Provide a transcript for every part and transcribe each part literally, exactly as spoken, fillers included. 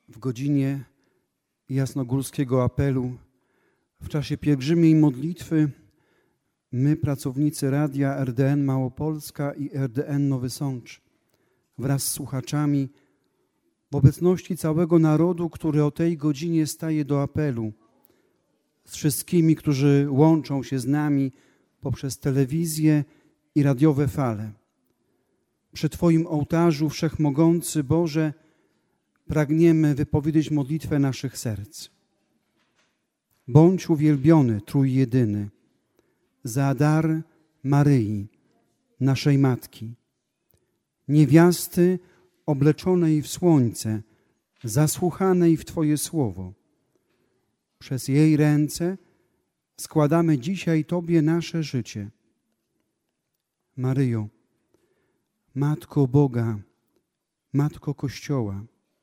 w godzinie jasnogórskiego apelu, w czasie pielgrzymiej modlitwy, my, pracownicy Radia R D N Małopolska i R D N Nowy Sącz, wraz z słuchaczami, w obecności całego narodu, który o tej godzinie staje do apelu, z wszystkimi, którzy łączą się z nami poprzez telewizję i radiowe fale. Przy Twoim ołtarzu, Wszechmogący Boże, pragniemy wypowiedzieć modlitwę naszych serc. Bądź uwielbiony, Trójjedyny, za dar Maryi, naszej Matki, niewiasty obleczonej w słońce, zasłuchanej w Twoje słowo. Przez jej ręce składamy dzisiaj Tobie nasze życie. Maryjo, Matko Boga, Matko Kościoła,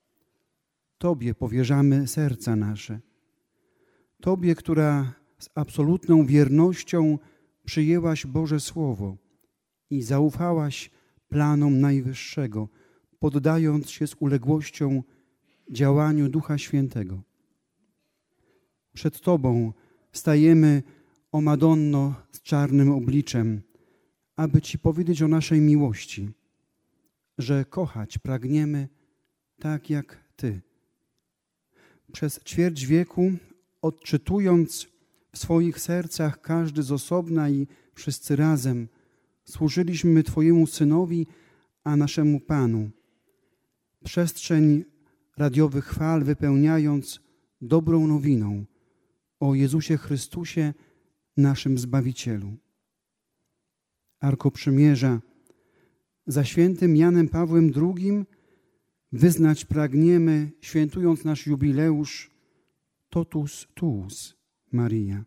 Tobie powierzamy serca nasze. Tobie, która z absolutną wiernością przyjęłaś Boże Słowo i zaufałaś planom Najwyższego, poddając się z uległością działaniu Ducha Świętego. Przed Tobą stajemy, o Madonno, z czarnym obliczem, aby Ci powiedzieć o naszej miłości, że kochać pragniemy tak jak Ty. Przez ćwierć wieku, odczytując w swoich sercach każdy z osobna i wszyscy razem, służyliśmy Twojemu Synowi, a naszemu Panu. Przestrzeń radiowych fal wypełniając dobrą nowiną o Jezusie Chrystusie, naszym Zbawicielu. Arko Przymierza, za świętym Janem Pawłem drugim wyznać pragniemy, świętując nasz jubileusz, totus tuus, Maria.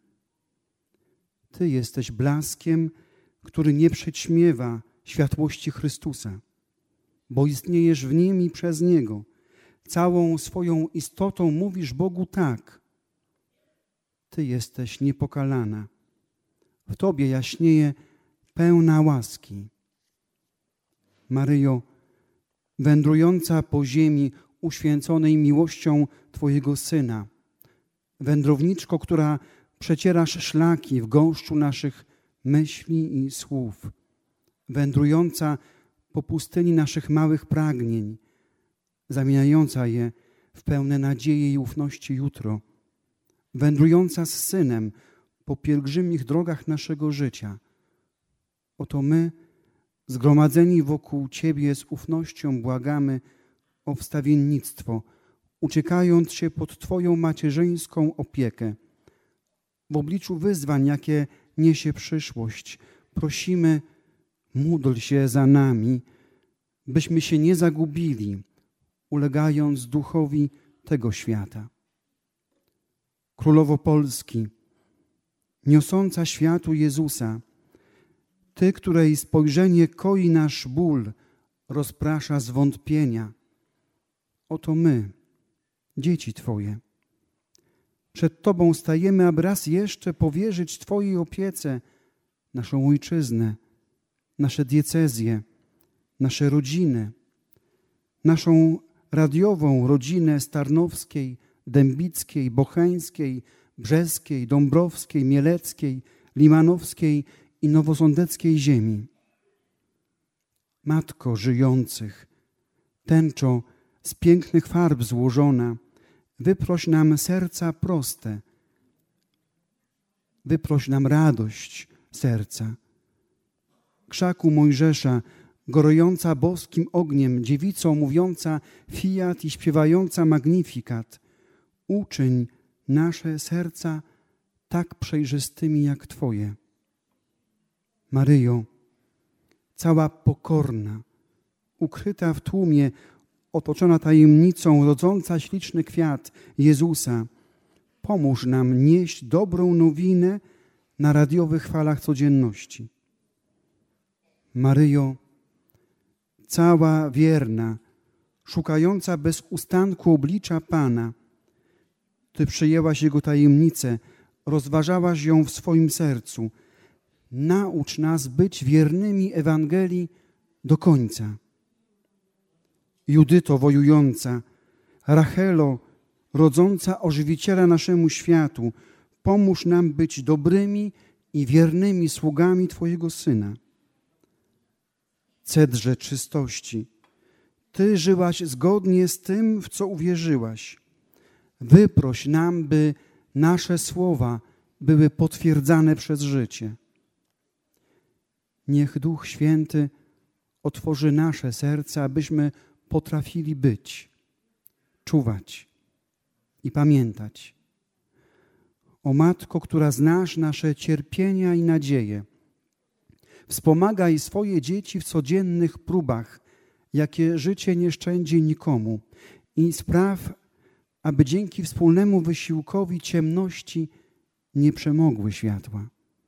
Ty jesteś blaskiem, który nie przyćmiewa światłości Chrystusa, bo istniejesz w Nim i przez Niego. Całą swoją istotą mówisz Bogu tak. Ty jesteś niepokalana. W Tobie jaśnieje pełna łaski. Maryjo, wędrująca po ziemi uświęconej miłością Twojego Syna, wędrowniczko, która przecierasz szlaki w gąszczu naszych myśli i słów, wędrująca po pustyni naszych małych pragnień, zamieniająca je w pełne nadziei i ufności jutro, wędrująca z Synem po pielgrzymich drogach naszego życia. Oto my, zgromadzeni wokół Ciebie z ufnością błagamy o wstawiennictwo, uciekając się pod Twoją macierzyńską opiekę. W obliczu wyzwań, jakie niesie przyszłość, prosimy, módl się za nami, byśmy się nie zagubili, ulegając duchowi tego świata. Królowo Polski, niosąca światu Jezusa, Ty, której spojrzenie koi nasz ból, rozprasza zwątpienia. Oto my, dzieci Twoje. Przed Tobą stajemy, aby raz jeszcze powierzyć Twojej opiece naszą ojczyznę, nasze diecezje, nasze rodziny, naszą radiową rodzinę z Tarnowskiej, Dębickiej, Bocheńskiej, Brzeskiej, Dąbrowskiej, Mieleckiej, Limanowskiej i Nowosądeckiej ziemi. Matko żyjących, tęczo z pięknych farb złożona, wyproś nam serca proste, wyproś nam radość serca. Krzaku Mojżesza, gorująca boskim ogniem, dziewicą mówiąca fiat i śpiewająca magnifikat, uczyń nasze serca tak przejrzystymi jak Twoje. Maryjo, cała pokorna, ukryta w tłumie, otoczona tajemnicą, rodząca śliczny kwiat Jezusa, pomóż nam nieść dobrą nowinę na radiowych falach codzienności. Maryjo, cała wierna, szukająca bez ustanku oblicza Pana, Ty przyjęłaś Jego tajemnicę, rozważałaś ją w swoim sercu. Naucz nas być wiernymi Ewangelii do końca. Judyto wojująca, Rachelo, rodząca ożywiciela naszemu światu, pomóż nam być dobrymi i wiernymi sługami Twojego Syna. Cedrze czystości, Ty żyłaś zgodnie z tym, w co uwierzyłaś. Wyproś nam, by nasze słowa były potwierdzane przez życie. Niech Duch Święty otworzy nasze serca, abyśmy potrafili być, czuwać i pamiętać. O Matko, która znasz nasze cierpienia i nadzieje, wspomagaj swoje dzieci w codziennych próbach, jakie życie nie szczędzi nikomu, i spraw, aby dzięki wspólnemu wysiłkowi ciemności nie przemogły światła.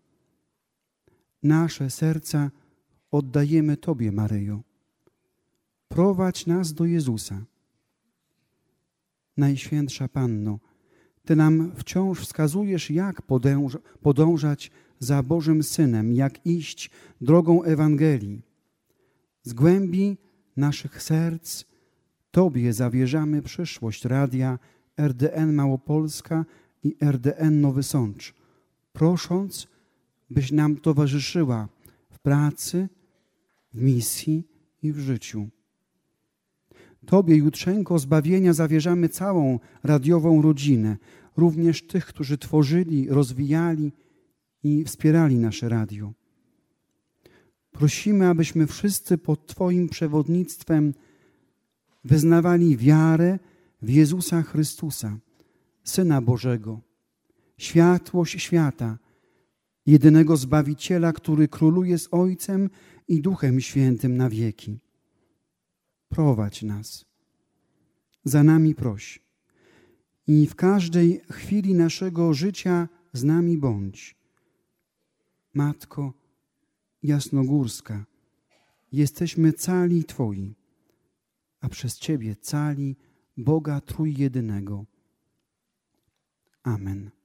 Nasze serca oddajemy Tobie, Maryjo. Prowadź nas do Jezusa. Najświętsza Panno, Ty nam wciąż wskazujesz, jak podąża, podążać za Bożym Synem, jak iść drogą Ewangelii. Z głębi naszych serc Tobie zawierzamy przyszłość Radia R D N Małopolska i R D N Nowy Sącz, prosząc, byś nam towarzyszyła w pracy, w misji i w życiu. Tobie, Jutrzenko Zbawienia, zawierzamy całą radiową rodzinę, również tych, którzy tworzyli, rozwijali i wspierali nasze radio. Prosimy, abyśmy wszyscy pod Twoim przewodnictwem wyznawali wiarę w Jezusa Chrystusa, Syna Bożego, światłość świata, jedynego Zbawiciela, który króluje z Ojcem i Duchem Świętym na wieki. Prowadź nas. Za nami proś. I w każdej chwili naszego życia z nami bądź. Matko Jasnogórska, jesteśmy cali Twoi, a przez Ciebie cali Boga Trójjedynego. Amen.